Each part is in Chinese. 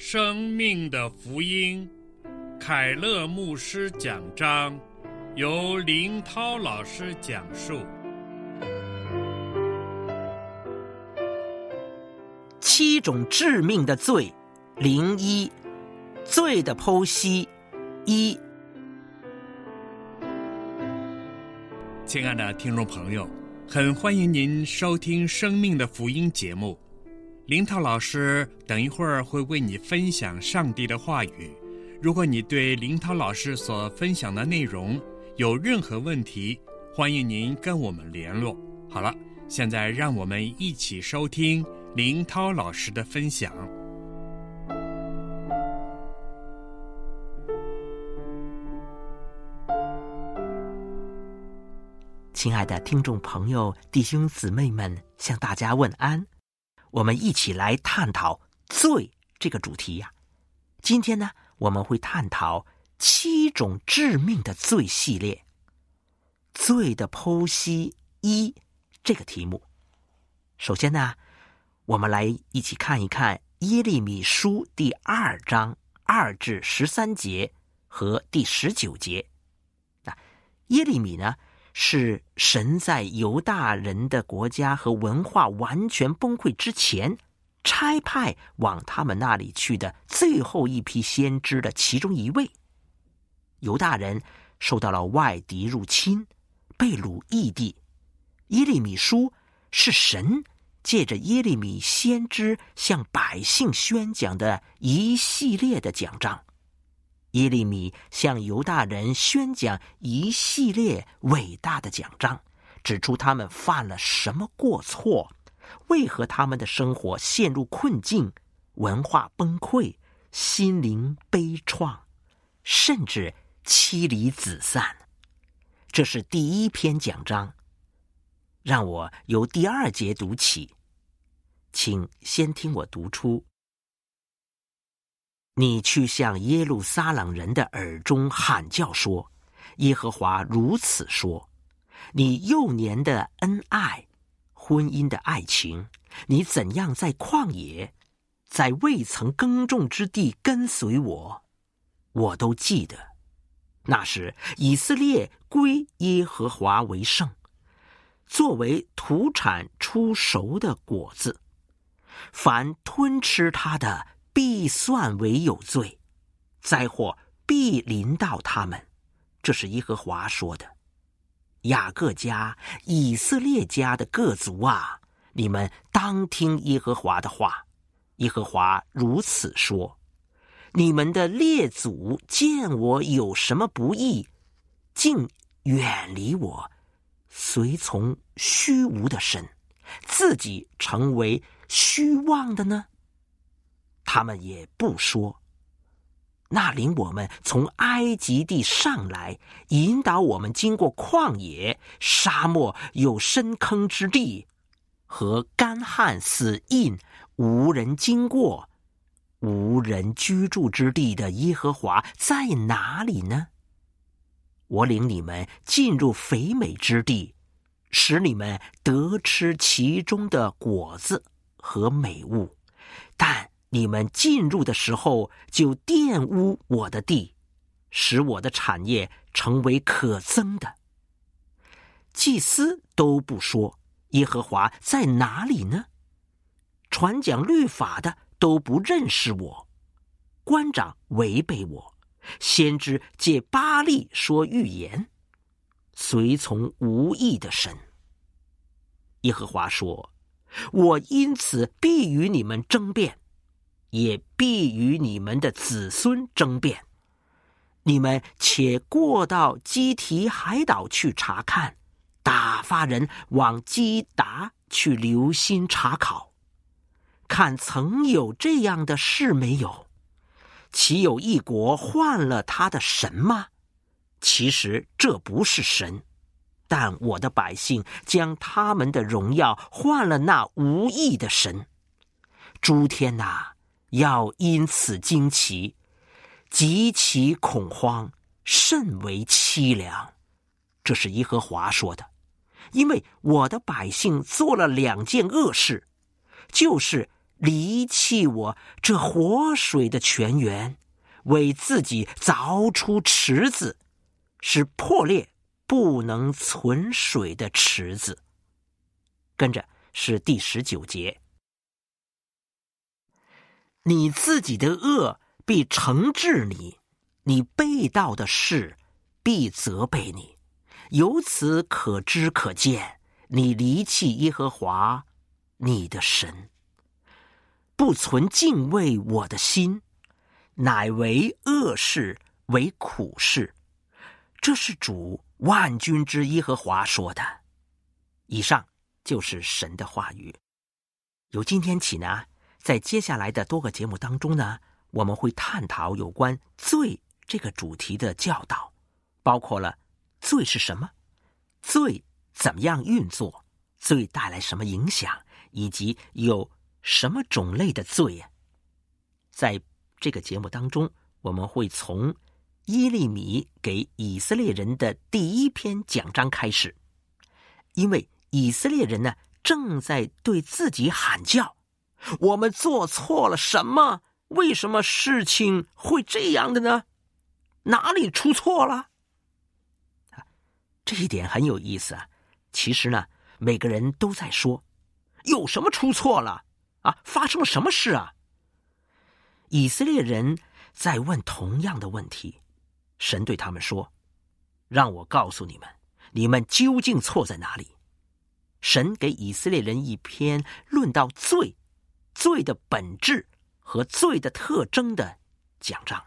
生命的福音，凯勒牧师讲章，由林涛老师讲述。 7种致命的罪01，罪的剖析1。 亲爱的听众朋友，很欢迎您收听生命的福音节目。林涛老师等一会儿会为你分享上帝的话语。如果你对林涛老师所分享的内容有任何问题，欢迎您跟我们联络。好了，现在让我们一起收听林涛老师的分享。 亲爱的听众朋友、弟兄姊妹们，向大家问安。我们一起来探讨罪这个主题呀。今天呢，我们会探讨7种致命的罪系列。罪的剖析1这个题目。首先呢，我们来一起看一看耶利米书第2章2至13节和第19节。耶利米呢，是神在犹大人的国家和文化完全崩溃之前，差派往他们那里去的最后一批先知的其中一位。犹大人受到了外敌入侵，被掳异地。耶利米书是神借着耶利米先知向百姓宣讲的一系列的讲章。耶利米向犹大人宣讲一系列伟大的讲章，指出他们犯了什么过错，为何他们的生活陷入困境，文化崩溃，心灵悲怆，甚至妻离子散。这是第1篇讲章。让我由第2节读起，请先听我读出。你去向耶路撒冷人的耳中喊叫说，耶和华如此说，你幼年的恩爱，婚姻的爱情，你怎样在旷野，在未曾耕种之地跟随我，我都记得。那时以色列归耶和华为圣，作为土产出熟的果子，凡吞吃它的必算为有罪，灾祸必临到他们。这是耶和华说的。雅各家、以色列家的各族啊，你们当听耶和华的话。耶和华如此说，你们的列祖见我有什么不义，竟远离我，随从虚无的神，自己成为虚妄的呢？他们也不说，那领我们从埃及地上来，引导我们经过旷野、沙漠有深坑之地和干旱死印，无人经过、无人居住之地的耶和华在哪里呢？我领你们进入肥美之地，使你们得吃其中的果子和美物，但你们进入的时候就玷污我的地，使我的产业成为可憎的。祭司都不说，耶和华在哪里呢？传讲律法的都不认识我，官长违背我，先知借巴力说预言，随从无义的神。耶和华说，我因此必与你们争辩，也必与你们的子孙争辩。你们且过到基提海岛去查看，打发人往基达去留心查考，看曾有这样的事没有？岂有一国换了他的神吗？其实这不是神，但我的百姓将他们的荣耀换了那无义的神。诸天哪，要因此惊奇，极其恐慌，甚为凄凉。这是耶和华说的。因为我的百姓做了2件恶事，就是离弃我这活水的泉源，为自己凿出池子，是破裂不能存水的池子。跟着是第19节，你自己的恶必惩治你，你背道的事必责备你。由此可知可见，你离弃耶和华你的神，不存敬畏我的心，乃为恶事，为苦事。这是主万军之耶和华说的。以上就是神的话语。由今天起呢，在接下来的多个节目当中呢，我们会探讨有关罪这个主题的教导，包括了罪是什么，罪怎么样运作，罪带来什么影响，以及有什么种类的罪。在这个节目当中，我们会从耶利米给以色列人的第1篇讲章开始。因为以色列人呢，正在对自己喊叫，我们做错了什么？为什么事情会这样的呢？哪里出错了？这一点很有意思啊。其实呢，每个人都在说，有什么出错了啊？发生了什么事啊？以色列人在问同样的问题，神对他们说，让我告诉你们，你们究竟错在哪里？神给以色列人一篇论到罪的本质和罪的特征的讲章。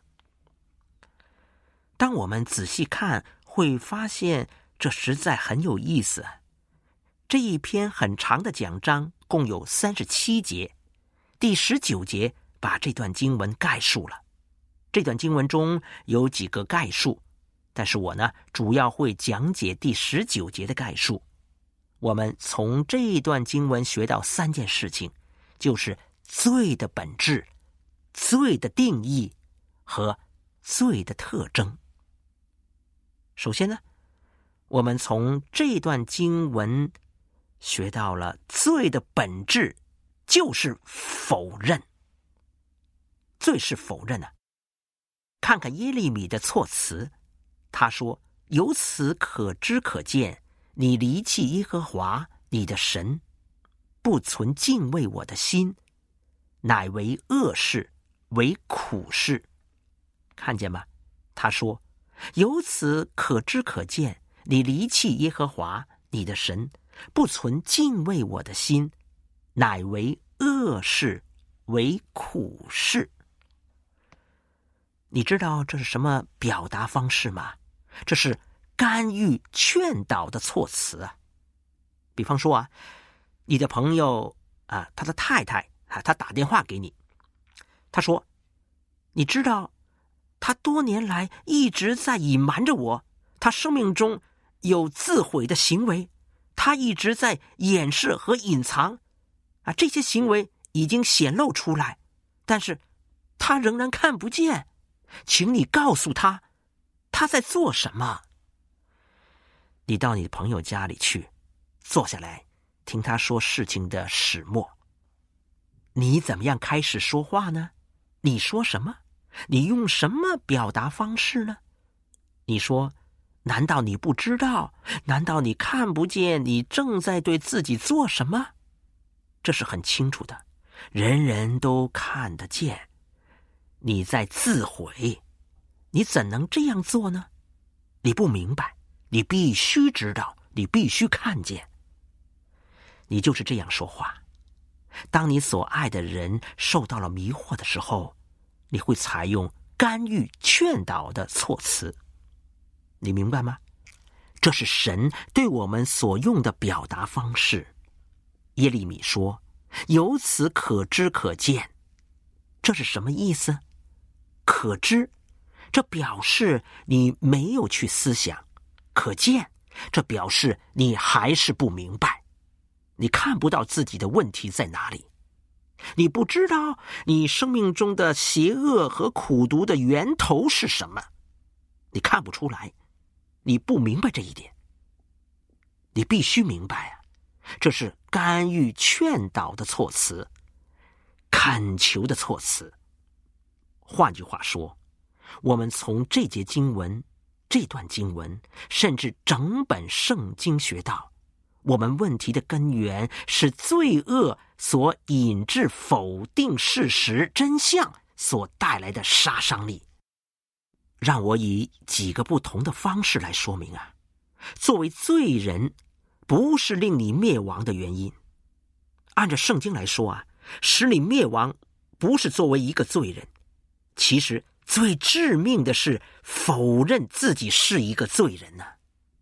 当我们仔细看，会发现这实在很有意思。这一篇很长的讲章共有37节，第19节把这段经文概述了。这段经文中有几个概述，但是我呢，主要会讲解第19节的概述。我们从这一段经文学到3件事情，就是罪的本质、罪的定义和罪的特征。首先呢，我们从这段经文学到了罪的本质就是否认。罪是否认啊。看看耶利米的措辞，他说，由此可知可见，你离弃耶和华你的神，不存敬畏我的心，乃为恶事，为苦事。看见吗？他说，由此可知可见，你离弃耶和华你的神，不存敬畏我的心，乃为恶事，为苦事。你知道这是什么表达方式吗？这是干预劝导的措辞啊。比方说啊，你的朋友啊，他的太太啊，他打电话给你，他说，你知道他多年来一直在隐瞒着我，他生命中有自毁的行为，他一直在掩饰和隐藏啊，这些行为已经显露出来，但是他仍然看不见，请你告诉他，他在做什么。你到你的朋友家里去，坐下来听他说事情的始末。你怎么样开始说话呢？你说什么？你用什么表达方式呢？你说，难道你不知道？难道你看不见你正在对自己做什么？这是很清楚的，人人都看得见。你在自毁，你怎能这样做呢？你不明白，你必须知道，你必须看见。你就是这样说话。当你所爱的人受到了迷惑的时候，你会采用干预劝导的措辞。你明白吗？这是神对我们所用的表达方式。耶利米说，由此可知可见。这是什么意思？可知，这表示你没有去思想；可见，这表示你还是不明白，你看不到自己的问题在哪里，你不知道你生命中的邪恶和苦毒的源头是什么，你看不出来，你不明白这一点。你必须明白啊，这是干预劝导的措辞。 恳求的措辞。换句话说，我们从这节经文、这段经文，甚至整本圣经学到，我们问题的根源是罪恶所引致否定事实真相所带来的杀伤力。让我以几个不同的方式来说明啊。作为罪人，不是令你灭亡的原因。按照圣经来说啊，使你灭亡不是作为一个罪人。其实最致命的是否认自己是一个罪人呢。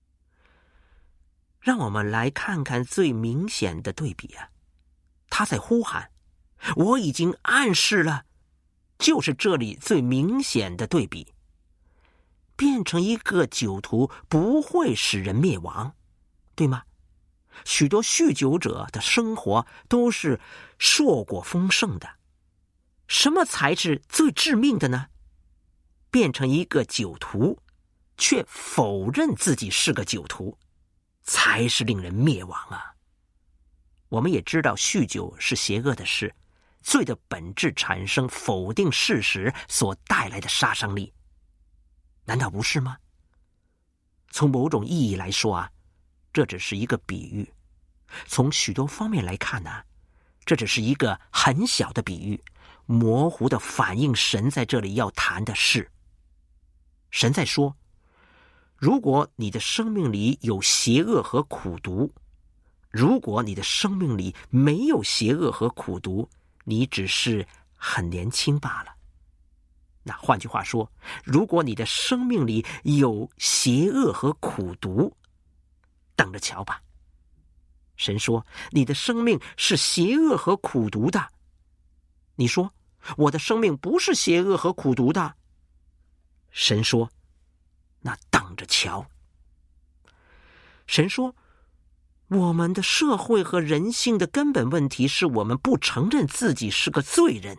让我们来看看最明显的对比啊。他在呼喊，我已经暗示了，就是这里最明显的对比。变成一个酒徒不会使人灭亡，对吗？许多酗酒者的生活都是硕果丰盛的。什么才是最致命的呢？变成一个酒徒，却否认自己是个酒徒，才是令人灭亡啊！我们也知道酗酒是邪恶的事，罪的本质产生否定事实所带来的杀伤力。难道不是吗？从某种意义来说啊，这只是一个比喻。从许多方面来看呢，这只是一个很小的比喻，模糊的反映神在这里要谈的事。神在说，如果你的生命里有邪恶和苦毒，如果你的生命里没有邪恶和苦毒，你只是很年轻罢了。那换句话说，如果你的生命里有邪恶和苦毒，等着瞧吧。神说，你的生命是邪恶和苦毒的。你说，我的生命不是邪恶和苦毒的。神说，那等着瞧。神说，我们的社会和人性的根本问题是我们不承认自己是个罪人。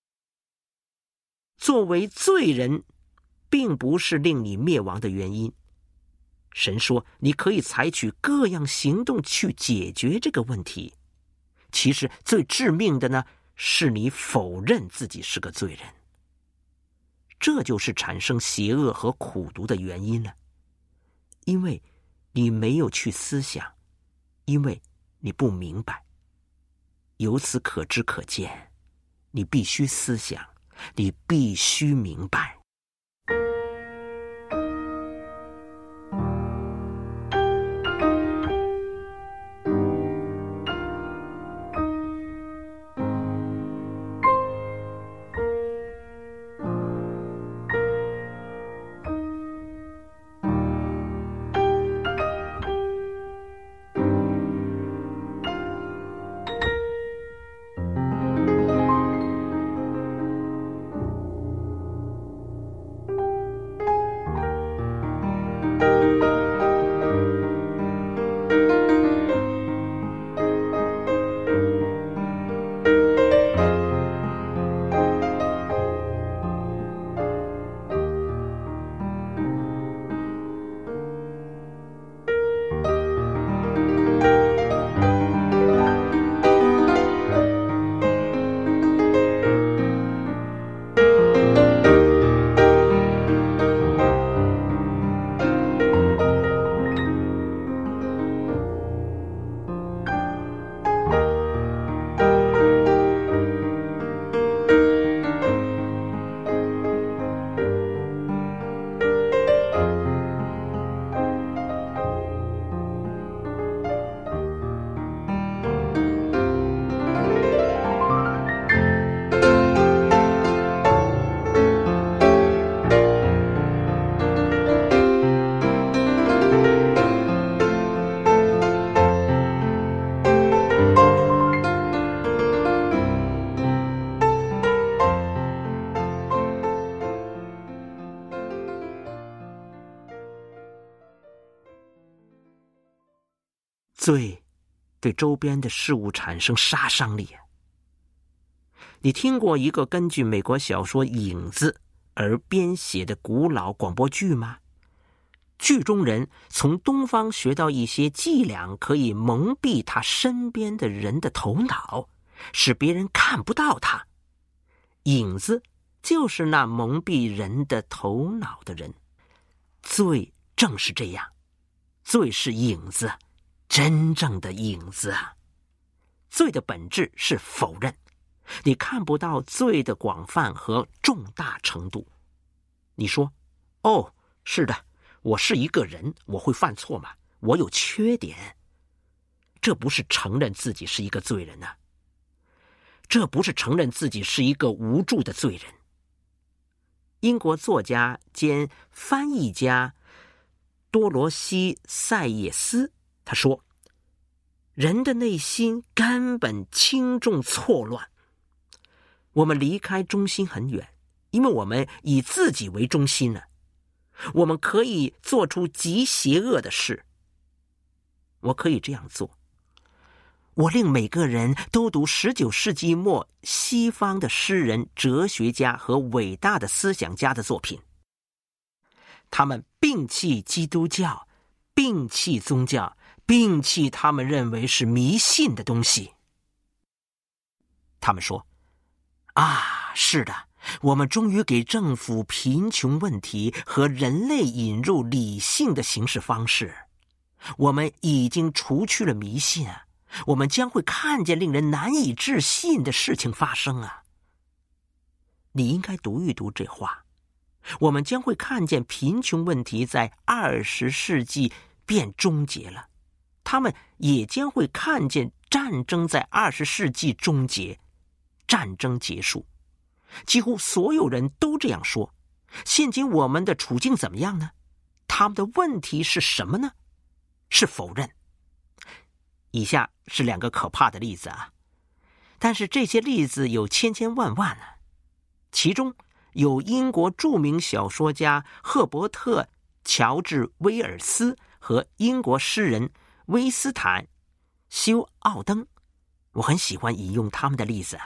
作为罪人，并不是令你灭亡的原因。神说，你可以采取各样行动去解决这个问题。其实最致命的呢，是你否认自己是个罪人。这就是产生邪恶和苦毒的原因了。因为你没有去思想，因为你不明白。由此可知可见，你必须思想，你必须明白。罪对周边的事物产生杀伤力。你听过一个根据美国小说《影子》而编写的古老广播剧吗？剧中人从东方学到一些伎俩，可以蒙蔽他身边的人的头脑， 使别人看不到它。影子就是那蒙蔽人的头脑的人。罪正是这样，罪是影子，真正的影子啊！罪的本质是否认，你看不到罪的广泛和重大程度。你说，哦，是的，我是一个人，我会犯错吗？我有缺点。这不是承认自己是一个罪人啊，这不是承认自己是一个无助的罪人。英国作家兼翻译家多罗西·塞耶斯他说，人的内心根本轻重错乱，我们离开中心很远，因为我们以自己为中心了。我们可以做出极邪恶的事。我可以这样做，我令每个人都读19世纪末西方的诗人、哲学家和伟大的思想家的作品。他们摒弃基督教，摒弃宗教，摒弃他们认为是迷信的东西。他们说，啊，是的，我们终于给政府贫穷问题和人类引入理性的行事方式。我们已经除去了迷信啊，我们将会看见令人难以置信的事情发生啊。你应该读一读这话。我们将会看见贫穷问题在20世纪便终结了，他们也将会看见战争在20世纪终结，战争结束。几乎所有人都这样说。现今我们的处境怎么样呢？他们的问题是什么呢？是否认。以下是2个可怕的例子啊，但是这些例子有千千万万啊。其中有英国著名小说家赫伯特·乔治·威尔斯和英国诗人威斯坦·休奥登，我很喜欢引用他们的例子。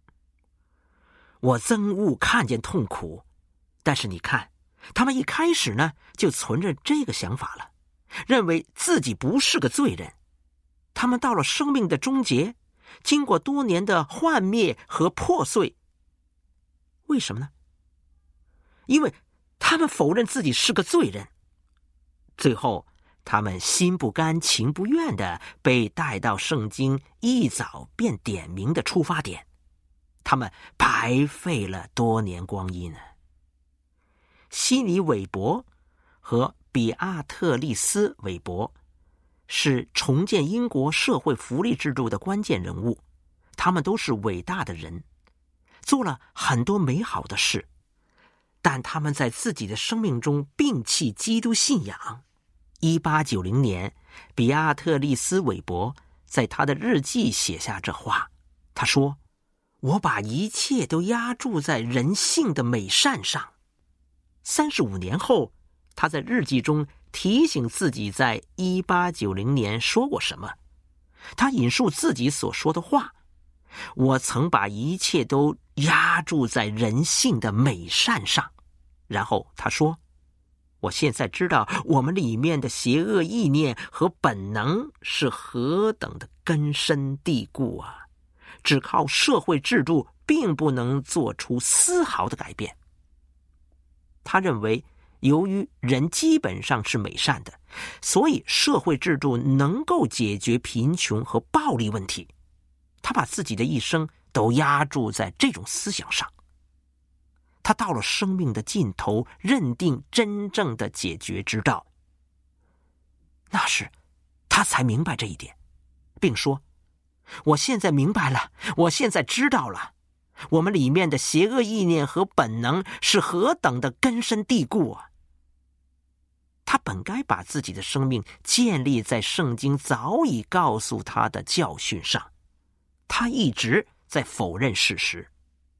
我憎恶看见痛苦，但是你看，他们一开始呢就存着这个想法了，认为自己不是个罪人。他们到了生命的终结，经过多年的幻灭和破碎。为什么呢？因为他们否认自己是个罪人。最后他们心不甘情不愿地被带到圣经一早便点明的出发点，他们白费了多年光阴。悉尼·韦伯和比阿特丽斯·韦伯是重建英国社会福利制度的关键人物，他们都是伟大的人，做了很多美好的事，但他们在自己的生命中摒弃基督信仰。1890年，比阿特丽斯·韦伯在他的日记写下这话，他说，我把一切都压注在人性的美善上。35年后，他在日记中提醒自己在1890年说过什么。他引述自己所说的话，我曾把一切都压注在人性的美善上。然后他说，我现在知道我们里面的邪恶意念和本能是何等的根深蒂固啊！只靠社会制度并不能做出丝毫的改变。他认为，由于人基本上是美善的，所以社会制度能够解决贫穷和暴力问题。他把自己的一生都压注在这种思想上。他到了生命的尽头，认定真正的解决之道。那时他才明白这一点，并说，我现在明白了，我现在知道了，我们里面的邪恶意念和本能是何等的根深蒂固啊！他本该把自己的生命建立在圣经早已告诉他的教训上，他一直在否认事实。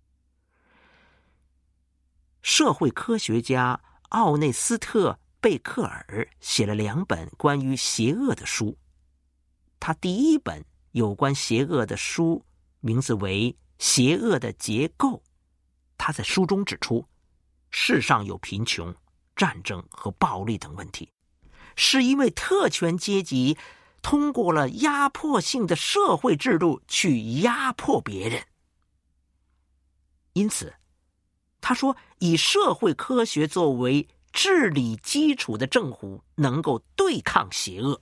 社会科学家奥内斯特·贝克尔写了2本关于邪恶的书。他第一本有关邪恶的书名字为《邪恶的结构》。他在书中指出，世上有贫穷、战争和暴力等问题，是因为特权阶级通过了压迫性的社会制度去压迫别人。因此，他说，以社会科学作为治理基础的政府能够对抗邪恶。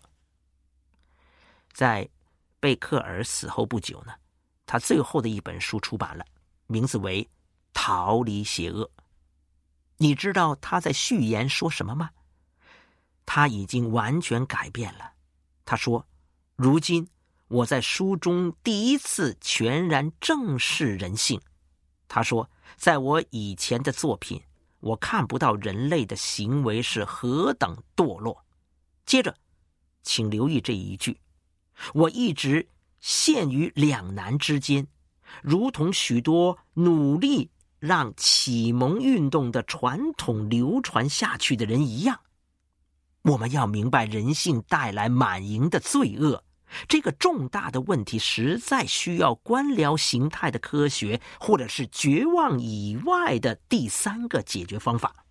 在贝克尔死后不久呢，他最后的一本书出版了，名字为《逃离邪恶》。你知道他在序言说什么吗？他已经完全改变了。他说，如今我在书中第一次全然正视人性。他说，在我以前的作品，我看不到人类的行为是何等堕落。接着，请留意这一句，我一直陷于两难之间，如同许多努力让启蒙运动的传统流传下去的人一样。我们要明白人性带来满盈的罪恶，这个重大的问题实在需要官僚形态的科学，或者是绝望以外的第三个解决方法。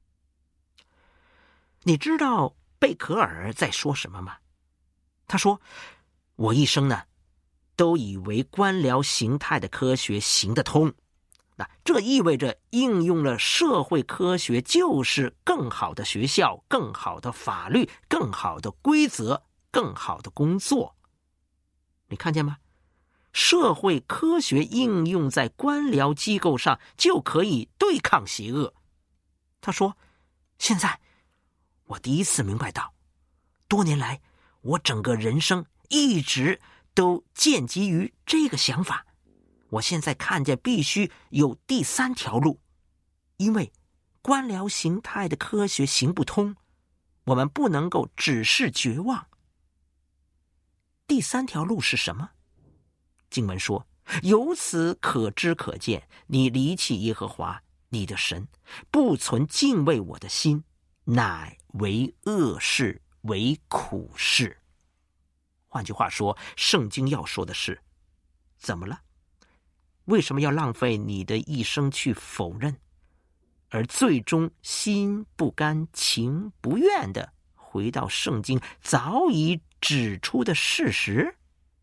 你知道贝壳尔在说什么吗？他说，我一生呢，都以为官僚形态的科学行得通。那这意味着应用了社会科学就是更好的学校、更好的法律、更好的规则、更好的工作。你看见吗？社会科学应用在官僚机构上就可以对抗邪恶。他说，现在我第一次明白到，多年来我整个人生一直都建基于这个想法。我现在看见必须有第三条路，因为官僚形态的科学行不通，我们不能够只是绝望。第三条路是什么？经文说，由此可知可见，你离弃耶和华你的神，不存敬畏我的心，乃为恶事，为苦事。换句话说，圣经要说的是，怎么了？为什么要浪费你的一生去否认，而最终心不甘情不愿地回到圣经早已指出的事实？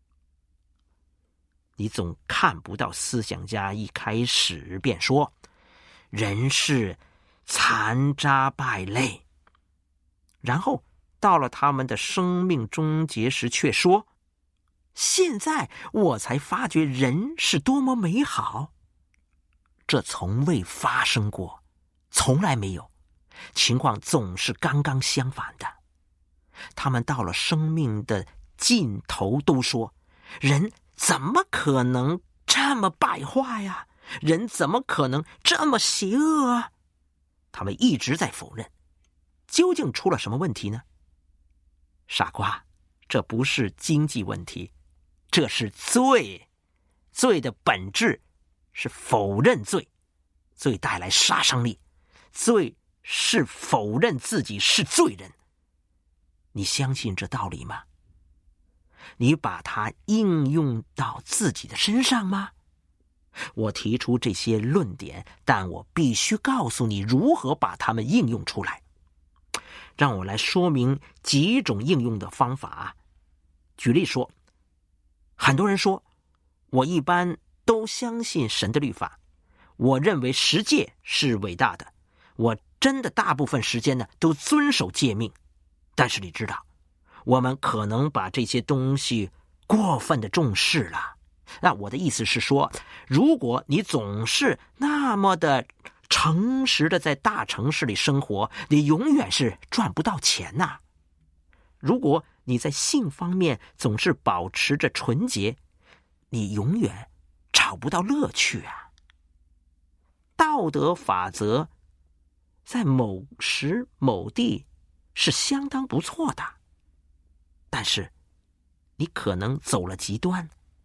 你总看不到思想家一开始便说人是残渣败类，然后到了他们的生命终结时却说，现在我才发觉人是多么美好。这从未发生过，从来没有，情况总是刚刚相反的。他们到了生命的尽头都说，人怎么可能这么败坏呀？人怎么可能这么邪恶啊？他们一直在否认。究竟出了什么问题呢？傻瓜，这不是经济问题，这是罪。罪的本质是否认罪，罪带来杀伤力，罪是否认自己是罪人。你相信这道理吗？你把它应用到自己的身上吗？我提出这些论点，但我必须告诉你如何把它们应用出来。让我来说明几种应用的方法。举例说，很多人说，我一般都相信神的律法，我认为十诫是伟大的，我真的大部分时间呢都遵守诫命。但是你知道，我们可能把这些东西过分的重视了。那我的意思是说，如果你总是那么的诚实的在大城市里生活，你永远是赚不到钱呐。如果你在性方面总是保持着纯洁，你永远找不到乐趣啊。道德法则在某时某地是相当不错的，但是你可能走了极端。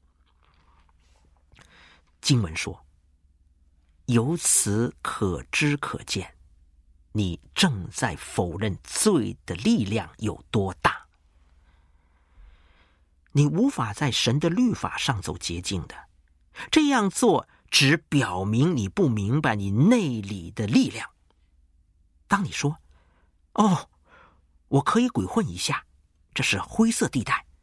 经文说，由此可知可见，你正在否认罪的力量有多大。你无法在神的律法上走捷径的，这样做只表明你不明白你内里的力量。当你说，我可以鬼混一下，这是灰色地带，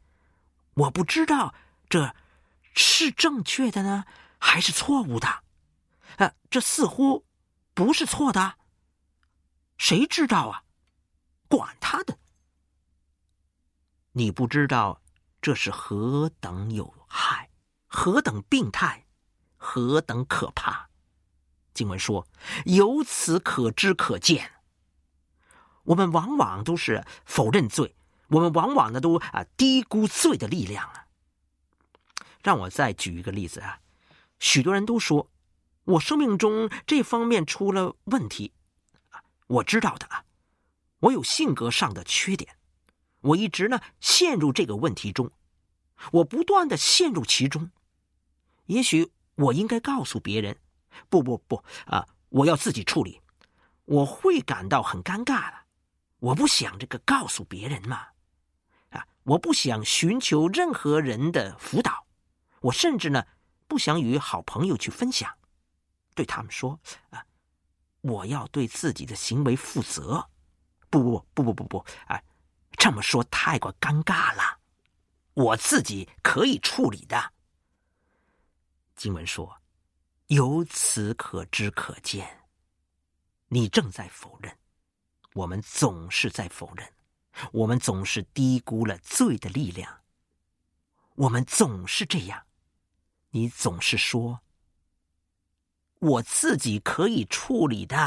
我不知道这是正确的呢，还是错误的。这似乎不是错的。谁知道啊？管他的！你不知道这是何等有害，何等病态，何等可怕。经文说，由此可知可见。我们往往都是否认罪，我们往往呢都低估罪的力量啊。让我再举一个例子啊，许多人都说我生命中这方面出了问题，我知道的啊，我有性格上的缺点，我一直呢陷入这个问题中，我不断的陷入其中。也许我应该告诉别人，不我要自己处理，我会感到很尴尬的。我不想这个告诉别人嘛，我不想寻求任何人的辅导，我甚至呢不想与好朋友去分享，对他们说我要对自己的行为负责。不，这么说太过尴尬了，我自己可以处理的。经文说，由此可知可见。你正在否认，我们总是在否认，我们总是低估了罪的力量，我们总是这样。你总是说，我自己可以处理的。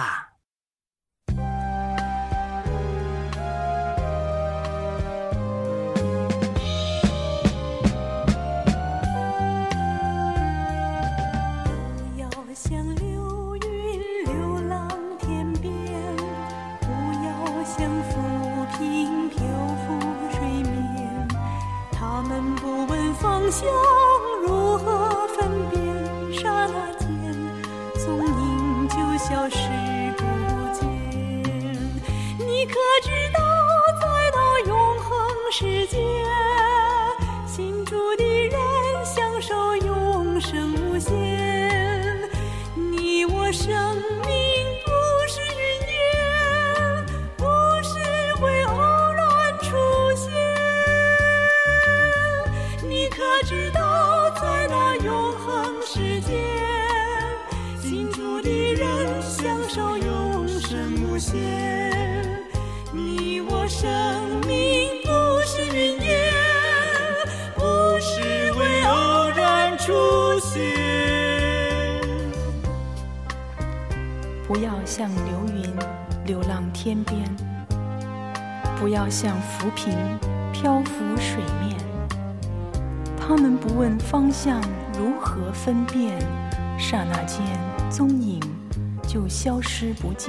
方向如何分辨，刹那间踪影就消失不见。你可知道在那永恒世界，信主的人享受永生无限。你我生命不是云烟，不是为偶然出现。你可知道在那永恒世界，信主的人享受永生无限。你我生命不是云烟，不是为偶然出现。 不要像流云流浪天边，不要像浮萍漂浮水面。他们不问方向如何分辨，刹那间踪影就消失不见。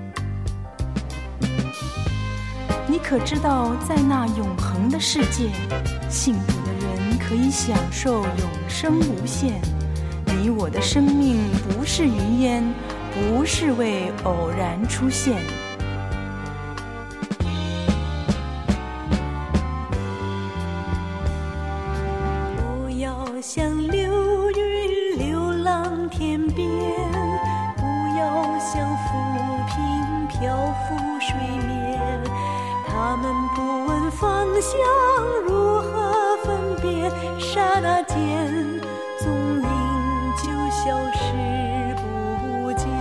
你可知道在那永恒的世界，幸福的人可以享受永生无限。你我的生命不是云烟，不是为偶然出现。 像流云流浪天边，不要像浮萍漂浮水面。他们不问方向如何分辨，刹那间踪影就消失不见。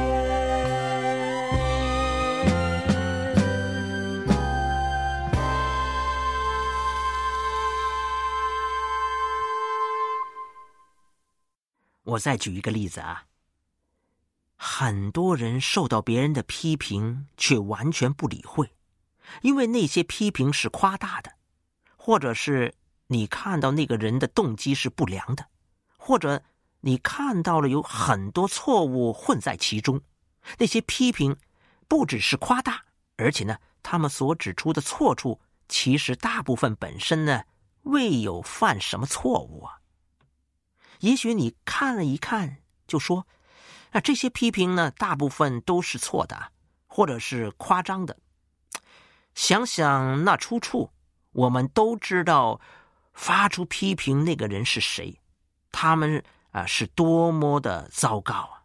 我再举一个例子啊，很多人受到别人的批评，却完全不理会，因为那些批评是夸大的，或者是你看到那个人的动机是不良的，或者你看到了有很多错误混在其中。那些批评不只是夸大，而且呢，他们所指出的错处，其实大部分本身呢，未有犯什么错误啊。也许你看了一看就说，这些批评呢，大部分都是错的，或者是夸张的。想想那出处，我们都知道发出批评那个人是谁，他们是多么的糟糕啊！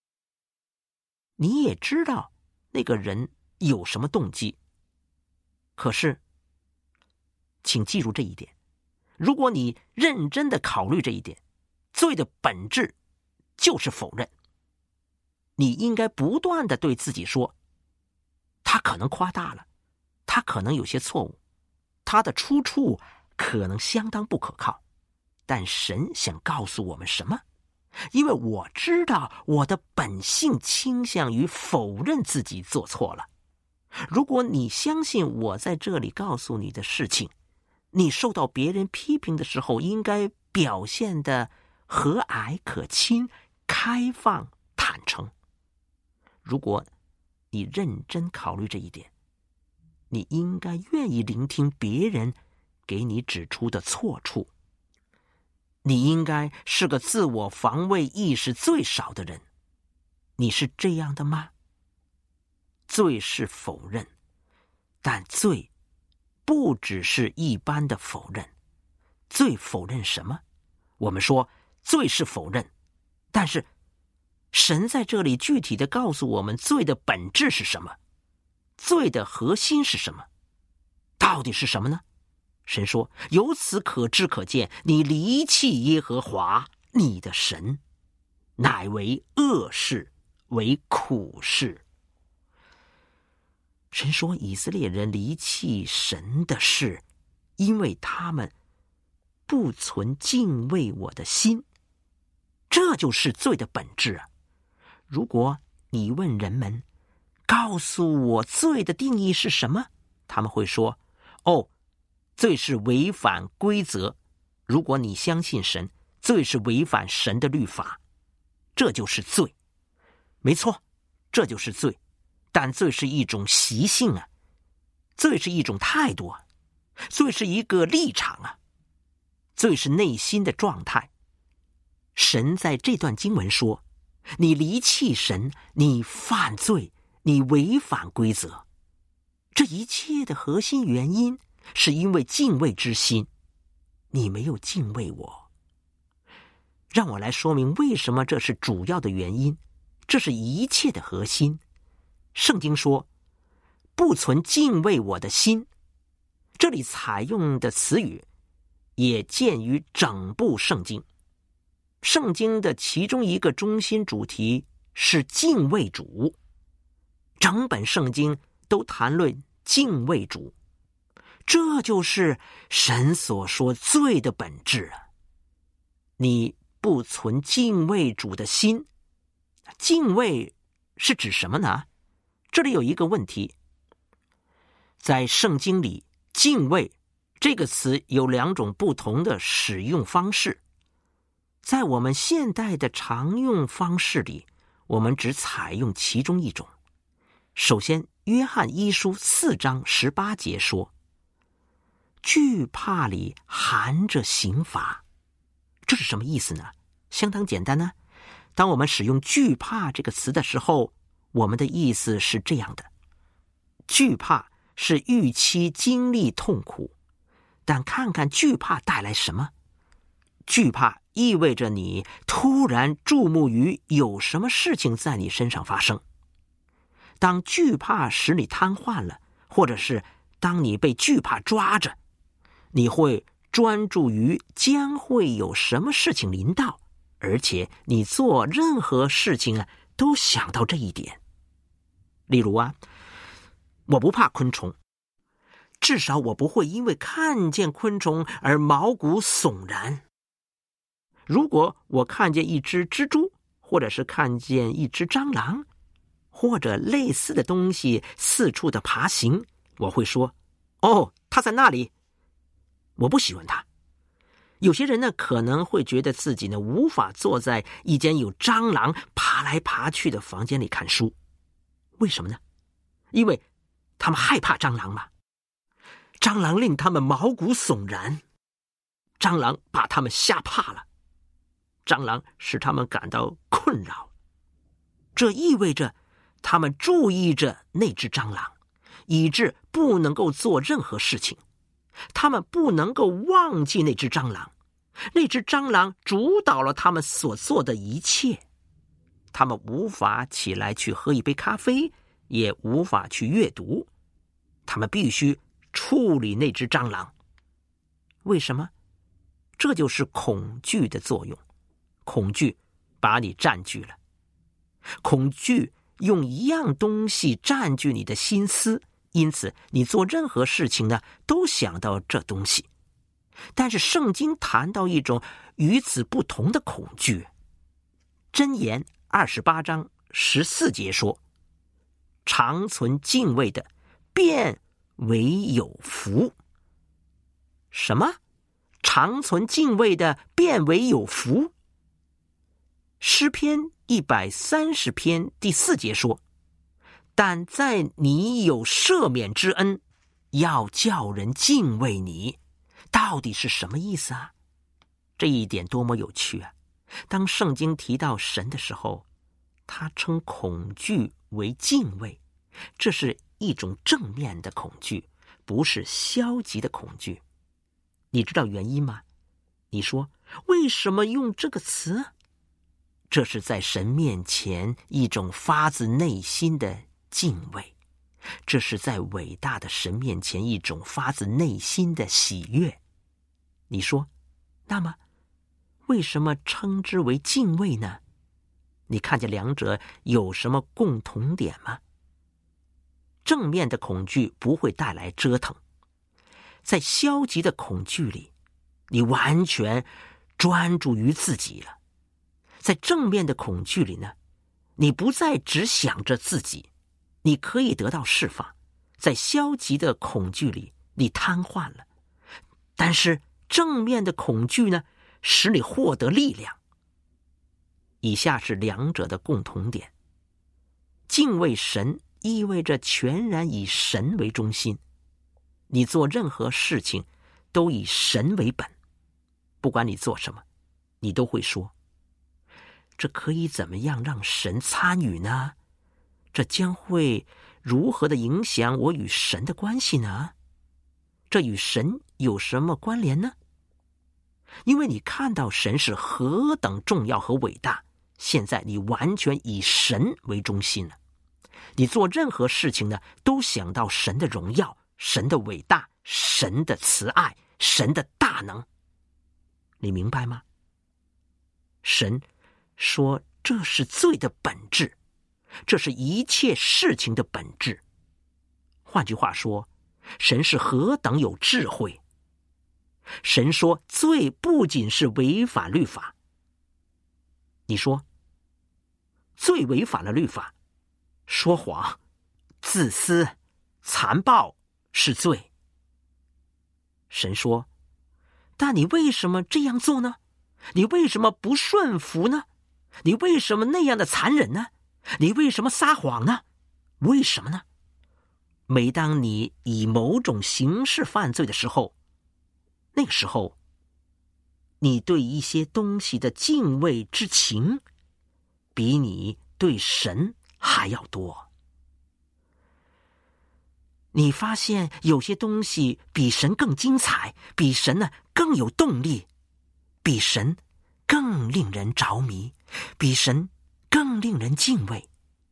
你也知道那个人有什么动机，可是请记住这一点， 如果你认真的考虑这一点，罪的本质就是否认。你应该不断的对自己说，他可能夸大了，他可能有些错误，他的出处可能相当不可靠，但神想告诉我们什么？因为我知道我的本性倾向于否认自己做错了。如果你相信我在这里告诉你的事情，你受到别人批评的时候应该表现得和蔼可亲、开放、坦诚。如果你认真考虑这一点，你应该愿意聆听别人给你指出的错处。你应该是个自我防卫意识最少的人。你是这样的吗？罪是否认，但罪不只是一般的否认。罪否认什么？我们说罪是否认，但是神在这里具体的告诉我们罪的本质是什么，罪的核心是什么，到底是什么呢？神说，由此可知可见，你离弃耶和华你的神，乃为恶事，为苦事。神说以色列人离弃神的事，因为他们不存敬畏我的心。这就是罪的本质啊！如果你问人们，告诉我罪的定义是什么？他们会说，罪是违反规则。如果你相信神，罪是违反神的律法，这就是罪。没错，这就是罪。但罪是一种习性啊，罪是一种态度啊，罪是一个立场啊，罪是内心的状态。神在这段经文说，你离弃神，你犯罪，你违反规则。这一切的核心原因是因为敬畏之心，你没有敬畏我。让我来说明为什么这是主要的原因，这是一切的核心。圣经说，不存敬畏我的心，这里采用的词语也见于整部圣经。圣经的其中一个中心主题是敬畏主，整本圣经都谈论敬畏主，这就是神所说罪的本质啊！你不存敬畏主的心，敬畏是指什么呢？这里有一个问题，在圣经里，敬畏这个词有两种不同的使用方式。在我们现代的常用方式里，我们只采用其中一种。首先，约翰一书4章18节说，惧怕里含着刑罚。这是什么意思呢？相当简单呢。当我们使用惧怕这个词的时候，我们的意思是这样的：惧怕是预期经历痛苦，但看看惧怕带来什么。惧怕意味着你突然注目于有什么事情在你身上发生。当惧怕使你瘫痪了，或者是当你被惧怕抓着，你会专注于将会有什么事情临到，而且你做任何事情都想到这一点。例如我不怕昆虫，至少我不会因为看见昆虫而毛骨悚然。如果我看见一只蜘蛛，或者是看见一只蟑螂，或者类似的东西四处的爬行，我会说，它在那里，我不喜欢它。有些人呢，可能会觉得自己呢无法坐在一间有蟑螂爬来爬去的房间里看书。为什么呢？因为他们害怕蟑螂嘛。蟑螂令他们毛骨悚然，蟑螂把他们吓怕了，蟑螂使他们感到困扰。这意味着他们注意着那只蟑螂，以致不能够做任何事情。他们不能够忘记那只蟑螂，那只蟑螂主导了他们所做的一切。他们无法起来去喝一杯咖啡，也无法去阅读，他们必须处理那只蟑螂。为什么？ 这就是恐惧的作用。恐惧把你占据了，恐惧用一样东西占据你的心思，因此你做任何事情呢，都想到这东西。但是圣经谈到一种与此不同的恐惧。箴言28章14节说，常存敬畏的，便为有福。什么？常存敬畏的，便为有福？诗篇130篇第4节说，但在你有赦免之恩，要叫人敬畏你。到底是什么意思啊？这一点多么有趣啊！当圣经提到神的时候，他称恐惧为敬畏，这是一种正面的恐惧，不是消极的恐惧。你知道原因吗？你说为什么用这个词？这是在神面前一种发自内心的敬畏，这是在伟大的神面前一种发自内心的喜悦。你说，那么为什么称之为敬畏呢？你看见两者有什么共同点吗？正面的恐惧不会带来折腾，在消极的恐惧里，你完全专注于自己了。在正面的恐惧里呢，你不再只想着自己，你可以得到释放。在消极的恐惧里，你瘫痪了。但是正面的恐惧呢，使你获得力量。以下是两者的共同点。敬畏神意味着全然以神为中心，你做任何事情都以神为本。不管你做什么，你都会说，这可以怎么样让神参与呢？这将会如何的影响我与神的关系呢？这与神有什么关联呢？因为你看到神是何等重要和伟大，现在你完全以神为中心了。你做任何事情呢，都想到神的荣耀、神的伟大、神的慈爱、神的大能。你明白吗？神说这是罪的本质，这是一切事情的本质。换句话说，神是何等有智慧。神说罪不仅是违反律法。你说罪违反了律法，说谎、自私、残暴是罪。神说，但你为什么这样做呢？你为什么不顺服呢？你为什么那样的残忍呢？你为什么撒谎呢？为什么呢？每当你以某种形式犯罪的时候，那个时候你对一些东西的敬畏之情比你对神还要多。你发现有些东西比神更精彩，比神呢更有动力，比神更令人着迷，比神更令人敬畏。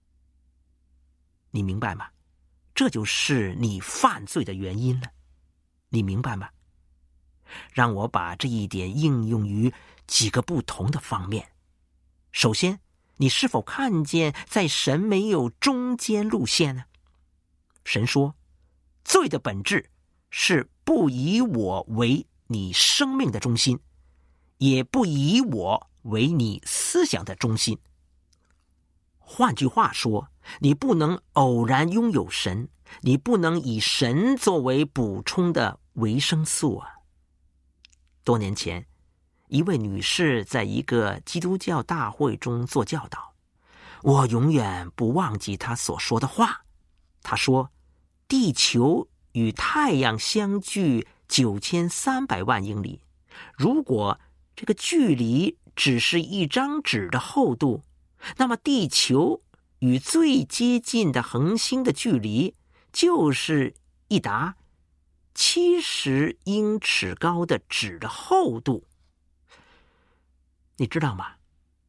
你明白吗？这就是你犯罪的原因了。你明白吗？让我把这一点应用于几个不同的方面。首先，你是否看见在神没有中间路线呢？神说，罪的本质是不以我为你生命的中心，也不以我为你思想的中心。换句话说，你不能偶然拥有神，你不能以神作为补充的维生素啊。多年前，一位女士在一个基督教大会中做教导，我永远不忘记她所说的话。她说，地球与太阳相距9300万英里，如果这个距离只是一张纸的厚度，那么地球与最接近的恒星的距离就是一沓70英尺高的纸的厚度。你知道吗？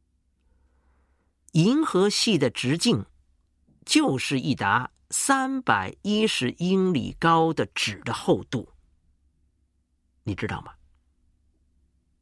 银河系的直径就是一沓310英里高的纸的厚度。你知道吗？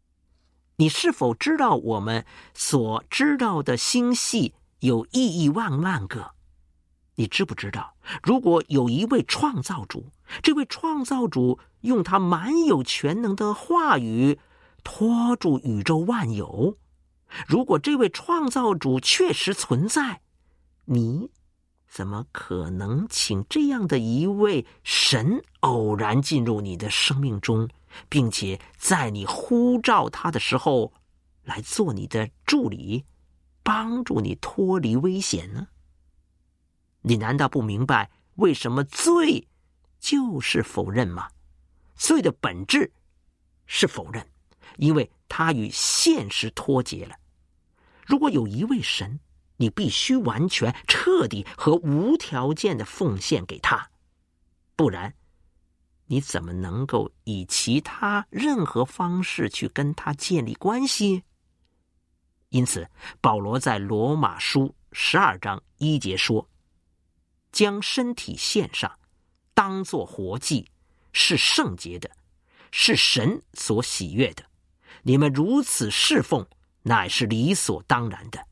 你是否知道我们所知道的星系有亿亿万万个？你知不知道，如果有一位创造主，这位创造主用他满有全能的话语托住宇宙万有，如果这位创造主确实存在，你怎么可能请这样的一位神偶然进入你的生命中，并且在你呼召他的时候来做你的助理，帮助你脱离危险呢？你难道不明白为什么罪就是否认吗？罪的本质是否认，因为它与现实脱节了。如果有一位神，你必须完全、彻底和无条件的奉献给他，不然你怎么能够以其他任何方式去跟他建立关系？因此，保罗在罗马书12章1节说，将身体献上，当作活祭，是圣洁的，是神所喜悦的。你们如此侍奉，乃是理所当然的。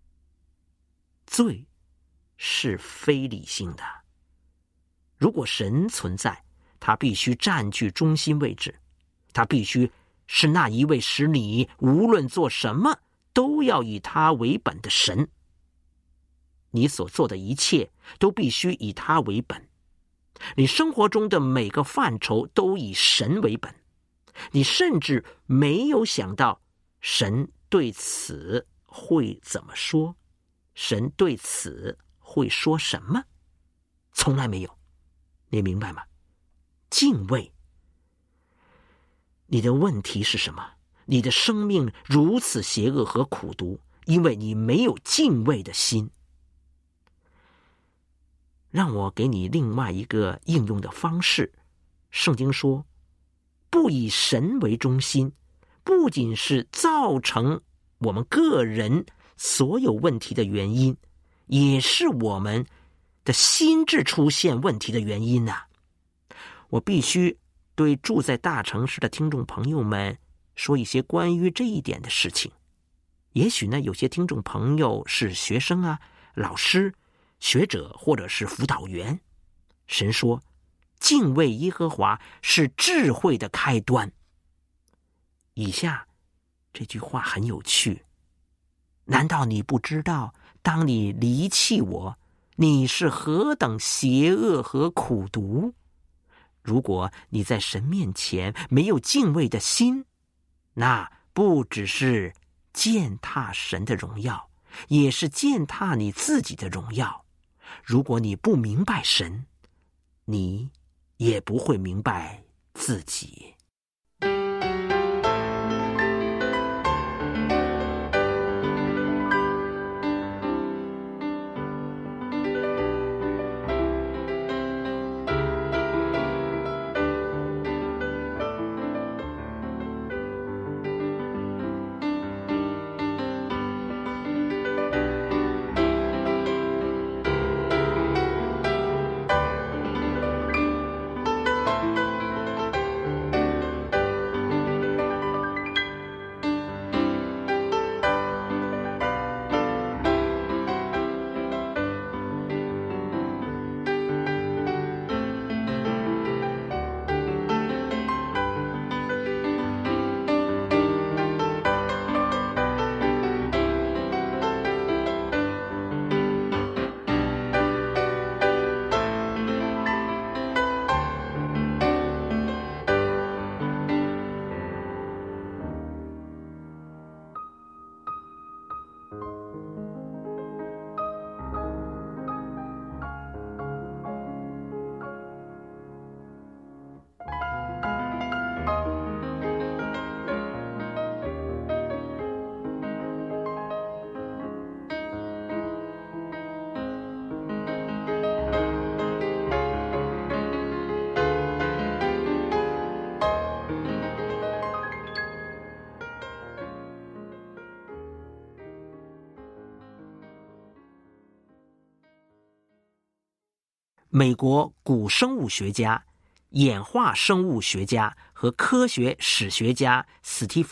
罪是非理性的。如果神存在，他必须占据中心位置，他必须是那一位使你无论做什么都要以他为本的神。你所做的一切都必须以他为本，你生活中的每个范畴都以神为本。你甚至没有想到神对此会怎么说，神对此会说什么？从来没有。你明白吗？敬畏。你的问题是什么？你的生命如此邪恶和苦毒，因为你没有敬畏的心。让我给你另外一个应用的方式。圣经说，不以神为中心，不仅是造成我们个人所有问题的原因，也是我们的心智出现问题的原因啊。我必须对住在大城市的听众朋友们说一些关于这一点的事情。也许呢，有些听众朋友是学生啊、老师、学者或者是辅导员。神说，敬畏耶和华是智慧的开端。以下这句话很有趣。难道你不知道，当你离弃我，你是何等邪恶和苦毒？如果你在神面前没有敬畏的心，那不只是践踏神的荣耀，也是践踏你自己的荣耀。如果你不明白神，你也不会明白自己。美国古生物学家、演化生物学家和科学史学家史蒂芬·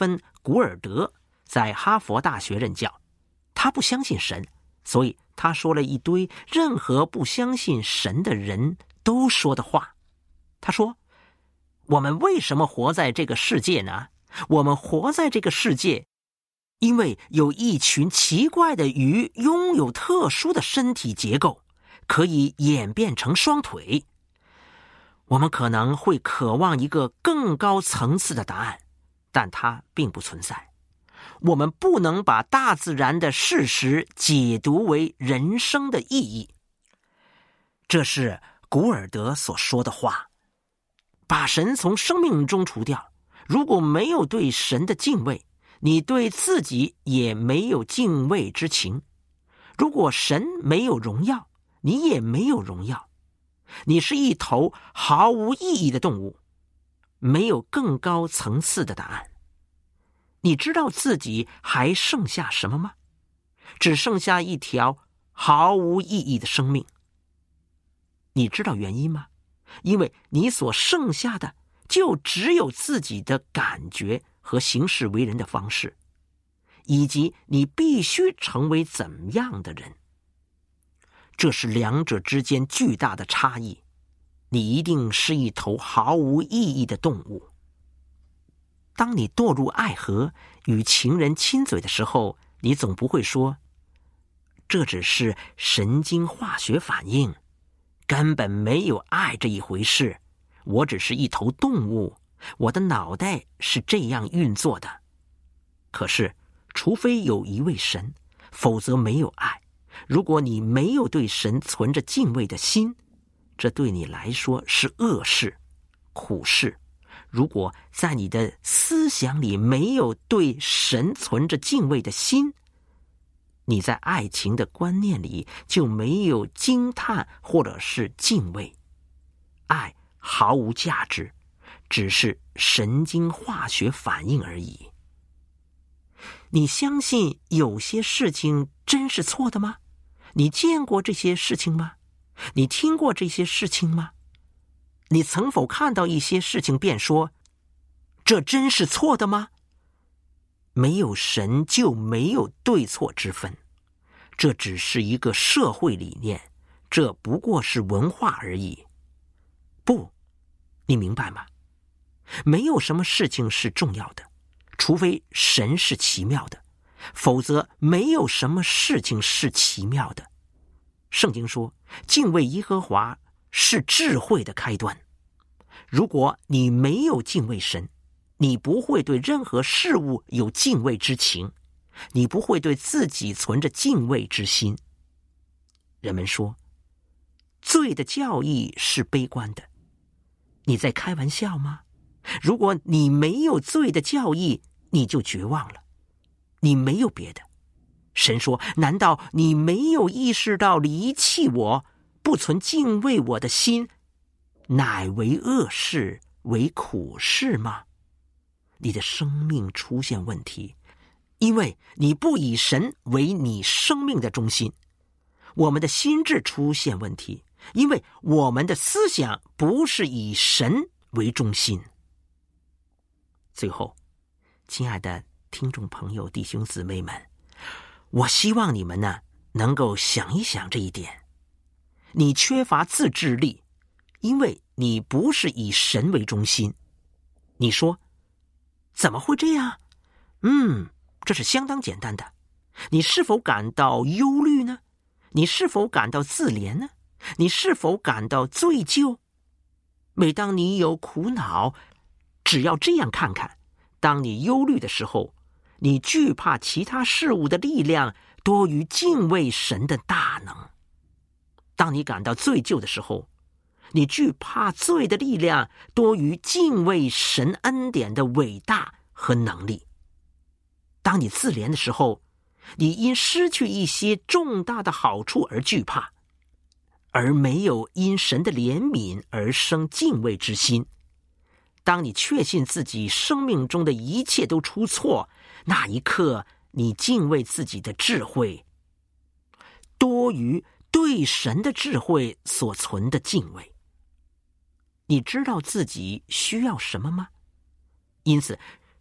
古尔德在哈佛大学任教，他不相信神，所以他说了一堆任何不相信神的人都说的话。他说，我们为什么活在这个世界呢？我们活在这个世界，因为有一群奇怪的鱼拥有特殊的身体结构，可以演变成双腿。我们可能会渴望一个更高层次的答案，但它并不存在。我们不能把大自然的事实解读为人生的意义。这是古尔德所说的话。把神从生命中除掉，如果没有对神的敬畏，你对自己也没有敬畏之情。如果神没有荣耀，你也没有荣耀。你是一头毫无意义的动物，没有更高层次的答案。你知道自己还剩下什么吗？只剩下一条毫无意义的生命。你知道原因吗？因为你所剩下的就只有自己的感觉和行事为人的方式，以及你必须成为怎样的人。这是两者之间巨大的差异。你一定是一头毫无意义的动物。当你堕入爱河与情人亲嘴的时候，你总不会说，这只是神经化学反应，根本没有爱这一回事，我只是一头动物，我的脑袋是这样运作的。可是除非有一位神，否则没有爱。如果你没有对神存着敬畏的心，这对你来说是恶事、苦事。如果在你的思想里没有对神存着敬畏的心，你在爱情的观念里就没有惊叹或者是敬畏。爱毫无价值，只是神经化学反应而已。你相信有些事情真是错的吗？你见过这些事情吗？你听过这些事情吗？你曾否看到一些事情便说，这真是错的吗？没有神就没有对错之分，这只是一个社会理念，这不过是文化而已。不，你明白吗？没有什么事情是重要的，除非神是奇妙的，否则没有什么事情是奇妙的。圣经说，敬畏耶和华是智慧的开端。如果你没有敬畏神，你不会对任何事物有敬畏之情，你不会对自己存着敬畏之心。人们说，罪的教义是悲观的。你在开玩笑吗？如果你没有罪的教义，你就绝望了。你没有别的。神说，难道你没有意识到离弃我，不存敬畏我的心，乃为恶事，为苦事吗？你的生命出现问题，因为你不以神为你生命的中心。我们的心智出现问题，因为我们的思想不是以神为中心。最后，亲爱的听众朋友、弟兄姊妹们，我希望你们呢能够想一想这一点。你缺乏自制力，因为你不是以神为中心。你说，怎么会这样？这是相当简单的。你是否感到忧虑呢？你是否感到自怜呢？你是否感到罪疚？每当你有苦恼，只要这样看看，当你忧虑的时候，你惧怕其他事物的力量多于敬畏神的大能。当你感到罪疚的时候，你惧怕罪的力量多于敬畏神恩典的伟大和能力。当你自怜的时候，你因失去一些重大的好处而惧怕，而没有因神的怜悯而生敬畏之心。当你确信自己生命中的一切都出错，那一刻你敬畏自己的智慧多于对神的智慧所存的敬畏。你知道自己需要什么吗？因此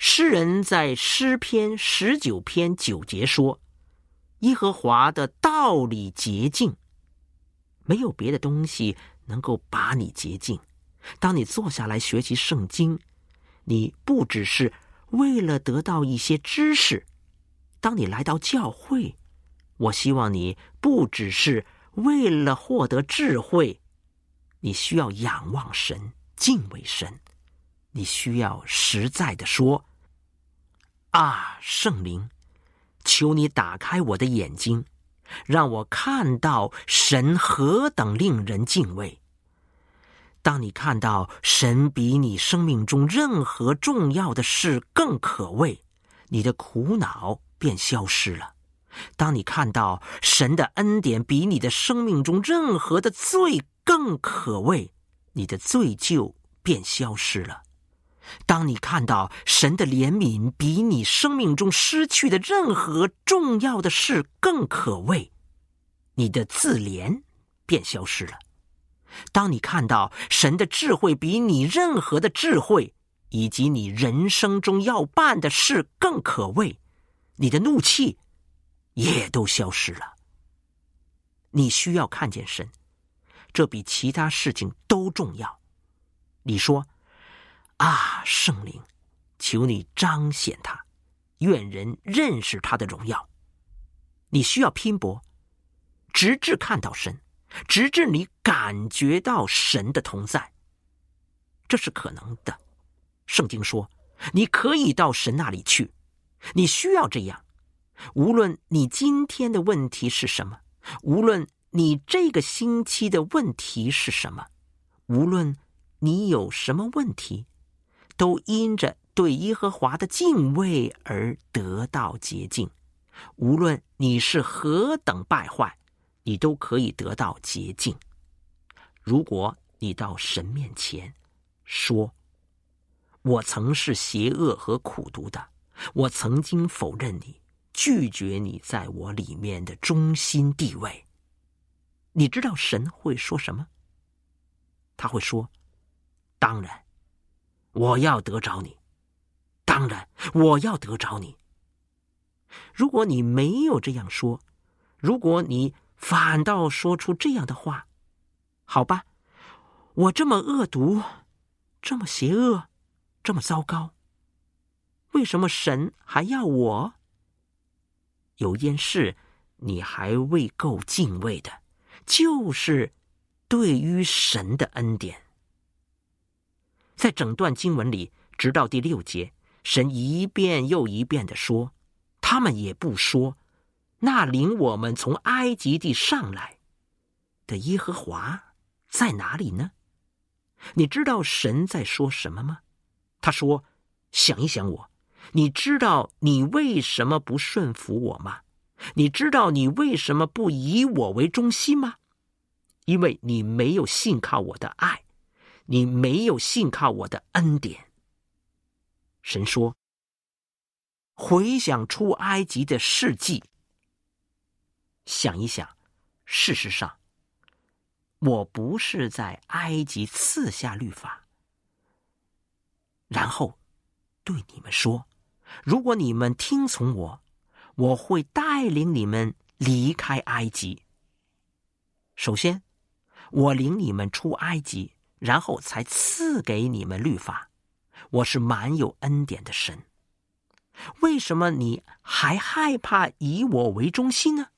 诗人在诗篇19篇9节说，耶和华的道理洁净，没有别的东西能够把你洁净。当你坐下来学习圣经，你不只是为了得到一些知识，当你来到教会，我希望你不只是为了获得智慧，你需要仰望神，敬畏神，你需要实在的说，啊，圣灵，求你打开我的眼睛，让我看到神何等令人敬畏。当你看到神比你生命中任何重要的事更可畏，你的苦恼便消失了。当你看到神的恩典比你的生命中任何的罪更可畏，你的罪疚便消失了。当你看到神的怜悯比你生命中失去的任何重要的事更可畏，你的自怜便消失了。当你看到神的智慧比你任何的智慧以及你人生中要办的事更可畏，你的怒气也都消失了。你需要看见神，这比其他事情都重要。你说，啊，圣灵，求你彰显他，愿人认识他的荣耀。你需要拼搏，直至看到神，直至你感觉到神的同在。这是可能的。圣经说，你可以到神那里去，你需要这样。无论你今天的问题是什么，无论你这个星期的问题是什么，无论你有什么问题，都因着对耶和华的敬畏而得到洁净。无论你是何等败坏，你都可以得到洁净。如果你到神面前说，我曾是邪恶和苦毒的，我曾经否认你，拒绝你在我里面的中心地位，你知道神会说什么？他会说，当然我要得着你，当然我要得着你。如果你没有这样说，如果你反倒说出这样的话，好吧，我这么恶毒，这么邪恶，这么糟糕，为什么神还要我？有件事你还未够敬畏的，就是对于神的恩典。在整段经文里，直到第6节，神一遍又一遍地说，他们也不说，那领我们从埃及地上来的耶和华在哪里呢？你知道神在说什么吗？他说，想一想我，你知道你为什么不顺服我吗？你知道你为什么不以我为中心吗？因为你没有信靠我的爱，你没有信靠我的恩典。神说，回想出埃及的事迹，想一想，事实上，我不是在埃及赐下律法，然后对你们说，如果你们听从我，我会带领你们离开埃及。首先，我领你们出埃及，然后才赐给你们律法。我是满有恩典的神。为什么你还害怕以我为中心呢？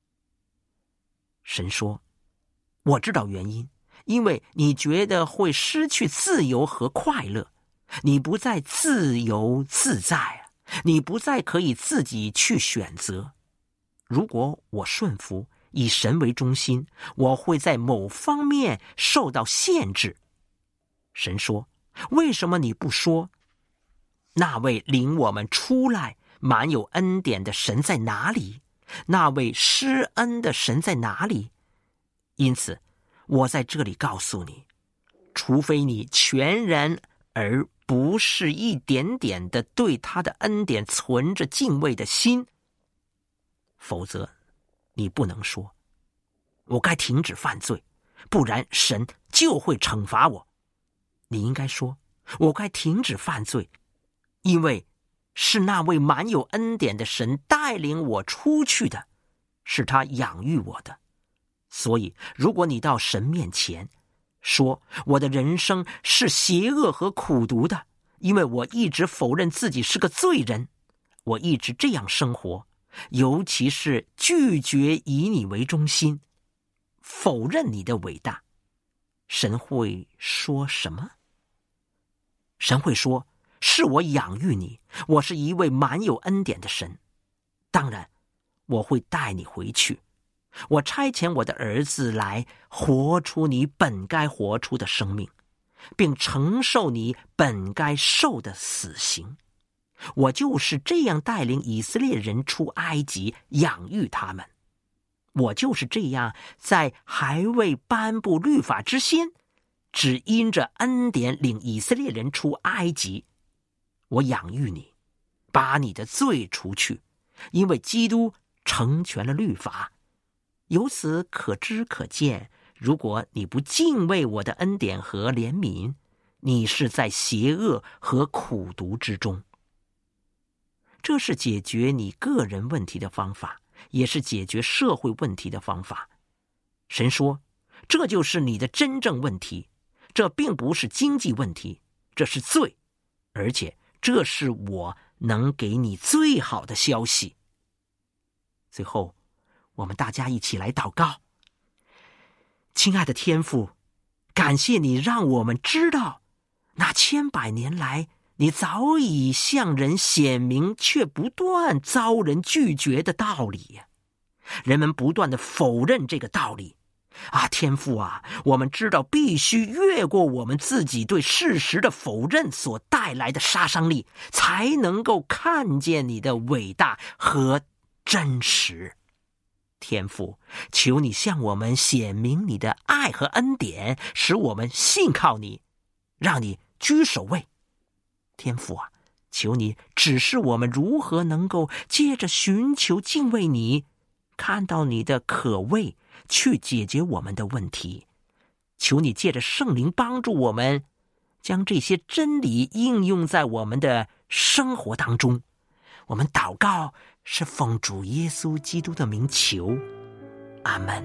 神说，我知道原因，因为你觉得会失去自由和快乐，你不再自由自在，你不再可以自己去选择。如果我顺服，以神为中心，我会在某方面受到限制。神说，为什么你不说，那位领我们出来满有恩典的神在哪里？那位施恩的神在哪里？因此，我在这里告诉你，除非你全然而不是一点点的对他的恩典存着敬畏的心，否则你不能说，我该停止犯罪，不然神就会惩罚我。你应该说，我该停止犯罪，因为是那位满有恩典的神带领我出去的，是他养育我的。所以如果你到神面前说我的人生是邪恶和苦毒的，因为我一直否认自己是个罪人，我一直这样生活，尤其是拒绝以你为中心，否认你的伟大，神会说什么？神会说，是我养育你，我是一位满有恩典的神。当然，我会带你回去，我差遣我的儿子来活出你本该活出的生命，并承受你本该受的死刑。我就是这样带领以色列人出埃及，养育他们。我就是这样在还未颁布律法之先，只因着恩典领以色列人出埃及。我养育你，把你的罪除去，因为基督成全了律法。由此可知可见，如果你不敬畏我的恩典和怜悯，你是在邪恶和苦毒之中。这是解决你个人问题的方法，也是解决社会问题的方法。神说，这就是你的真正问题，这并不是经济问题，这是罪，而且这是我能给你最好的消息。最后，我们大家一起来祷告。亲爱的天父，感谢你让我们知道，那千百年来你早已向人显明却不断遭人拒绝的道理。人们不断地否认这个道理。天父啊，我们知道必须越过我们自己对事实的否认所带来的杀伤力，才能够看见你的伟大和真实。天父，求你向我们显明你的爱和恩典，使我们信靠你，让你居首位。天父啊，求你指示我们如何能够借着寻求敬畏你，看到你的可畏，去解决我们的问题。求你借着圣灵帮助我们，将这些真理应用在我们的生活当中。我们祷告是奉主耶稣基督的名求，阿们。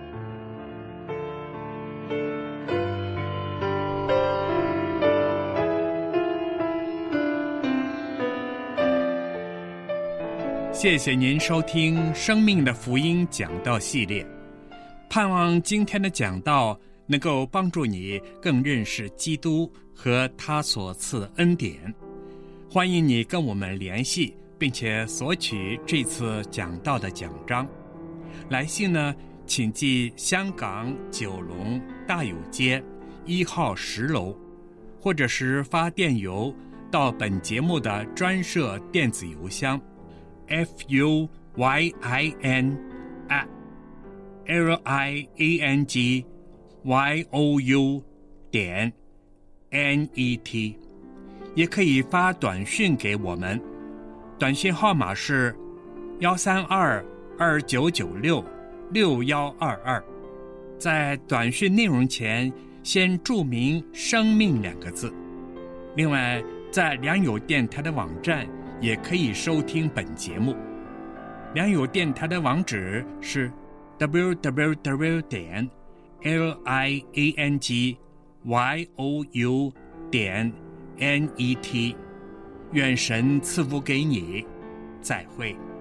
谢谢您收听《生命的福音讲道》系列，盼望今天的讲道能够帮助你更认识基督和他所赐的恩典。欢迎你跟我们联系，并且索取这次讲道的奖章。来信呢，请寄香港九龙大有街1号10楼，或者是发电邮到本节目的专设电子邮箱fuyin@liangyou.net， 也可以发短讯给我们，短信号码是132-2996-6122，在短讯内容前先注明生命2个字。另外，在良友电台的网站也可以收听本节目。良友电台的网址是 www.liangyou.net。 愿神赐福给你，再会。